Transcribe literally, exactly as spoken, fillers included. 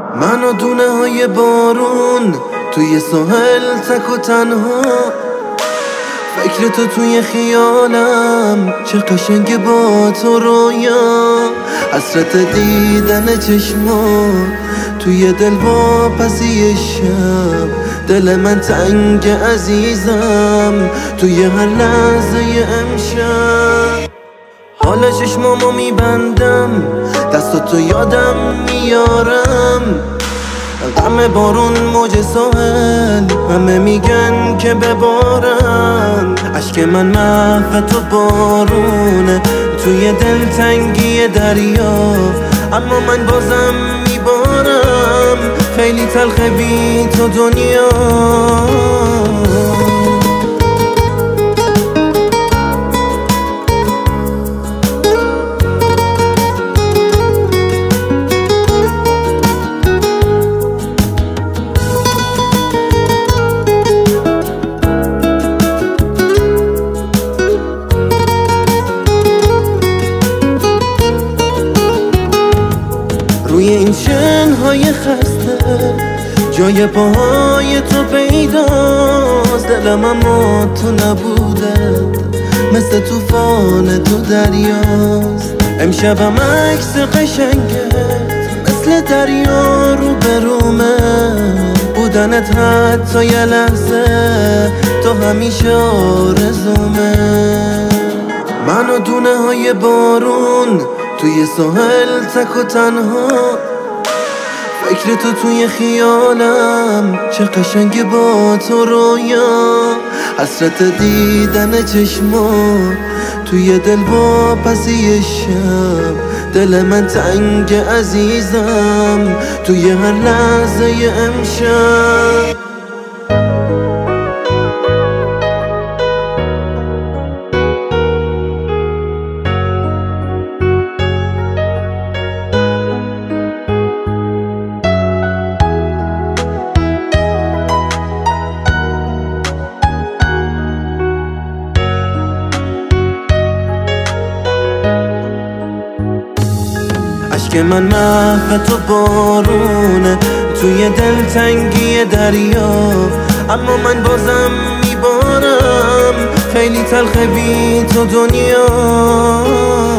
من و دونه های بارون توی ساحل تک و تنها، فکر تو توی خیالم، چه قشنگ با تو رویا، حسرت دیدن چشما توی دل با پسی شب، دل من تنگ عزیزم توی هر لحظه امشب. حال چشمامو میبندم، دستاتو یادم میارم، غم بارون موج ساحل، همه میگن که ببارن، عشق من محو تو بارونه توی دلتنگی دریا، اما من بازم میبارم، خیلی تلخه بی تو دنیا. روی این شنهای خسته جای پاهای تو پیداست، دلم اما تو نبوده، مثل توفان تو دریاست. امشبم عکس قشنگت مثل دریا رو برومه، بودنت حتی یه لحظه تو همیشه آرزومه. من و دونه های بارون توی ساحل تک و تنها، فکر تو توی خیالم، چه قشنگ با تو رویا، حسرت دیدن چشما توی دل با پسی شب، دل من تنگ عزیزم توی هر لحظه امشب. عشق من محو تو بارونه توی دلتنگی دریا، اما من بازم میبارم، خیلی تلخه بی تو دنیا.